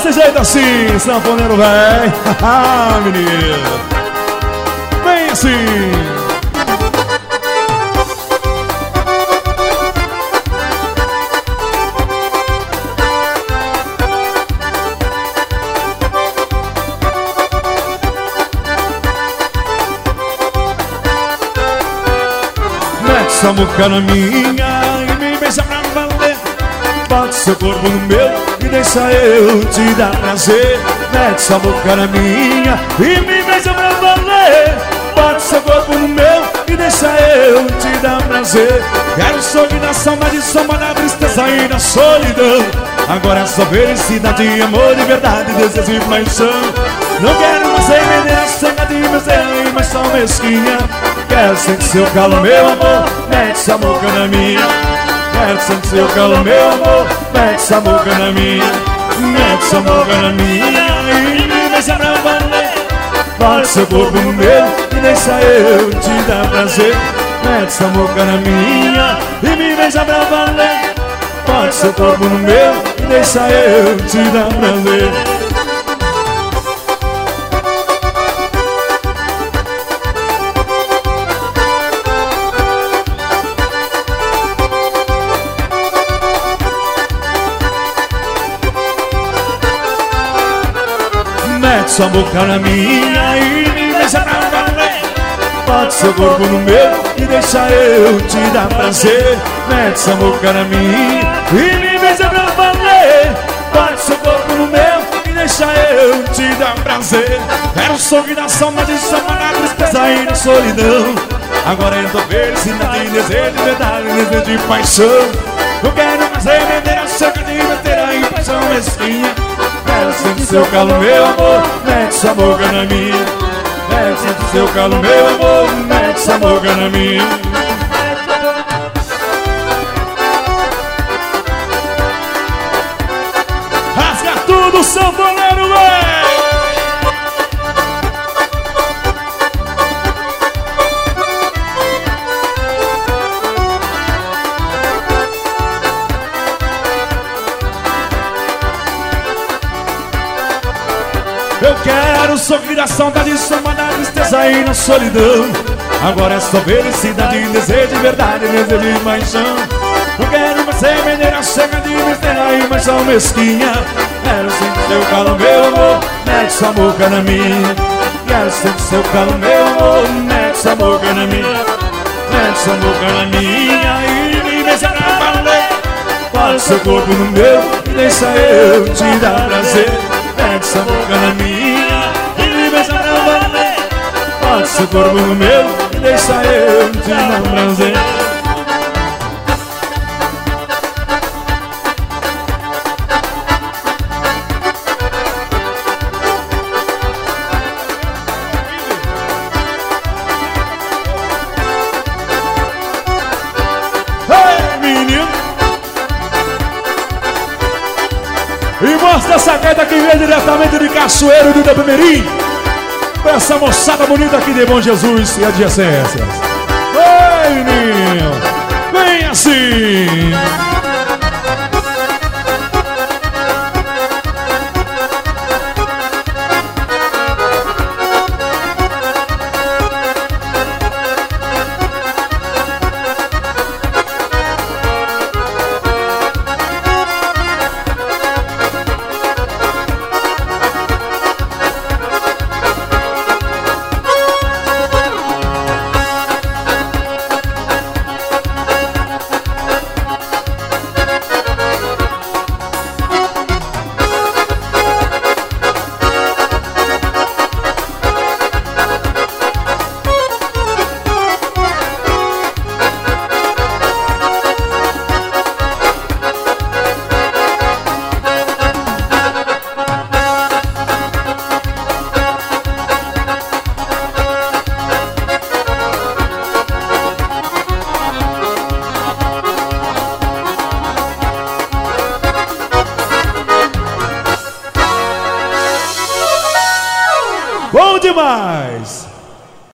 desse jeito assim, sanfoneiro véi. Haha, menino. Vem assim. Mete essa boca na minha e me beija pra valer. Bate seu corpo no meu e deixa eu te dar prazer. Mete essa boca na minha e me beija pra valer. Bate seu corpo no meu e deixa eu te dar prazer. Quero sorrir da saudade, soma da tristeza e da solidão. Agora é só felicidade, amor de verdade, desejo e paixão. Não quero mais vender a cena de miséria e paixão mesquinha. Quero sentir seu calo, meu amor, mete essa boca na minha. Quero sentir seu calo, meu amor, mete essa boca na minha. Mete essa boca na minha e me deixa pra valer. Bate seu corpo no meu e deixa eu te dar prazer. Mete essa boca na minha e me beija pra valer. Bate seu corpo no meu e deixa eu te dar prazer. Mete sua boca na minha e me beija pra valer. Bate seu corpo no meu e deixa eu te dar prazer. Mete sua boca na minha e me beija pra valer. Bate seu corpo no meu e deixa eu te dar prazer. Quero sorrir da saudade, chama na tristeza e na solidão. Agora eu tô felicidade, desejo de verdade, desejo de paixão. Não quero mais vender a cerca de besteira e paixão mesquinha. Quero sentir seu calo, meu amor, mete sua boca na minha. Quero sentir seu calo, meu amor, mete sua boca na minha. Rasga tudo, sanfoneiro, véi! Eu quero sorrir da saudade, soma da tristeza e na solidão. Agora é só felicidade, desejo de verdade, desejo de paixão. Não quero mais vender a cena de besteira e paixão mesquinha. Quero sentir seu calo, meu amor, mete sua boca na minha. Quero sentir seu calo, meu amor, mete sua boca na minha. Mete sua boca na minha e me beija pra valer. Bate seu corpo no meu e deixa eu te dar prazer. Mete sua boca na minha e me beija pra valer. Bate seu corpo no meu e deixa eu te dar prazer. Ei, menino! E mostra essa gaita que vem diretamente de Cachoeiro do Itapemirim. Pra essa moçada bonita aqui de Bom Jesus e adjacências. Oi, menino! Vem assim!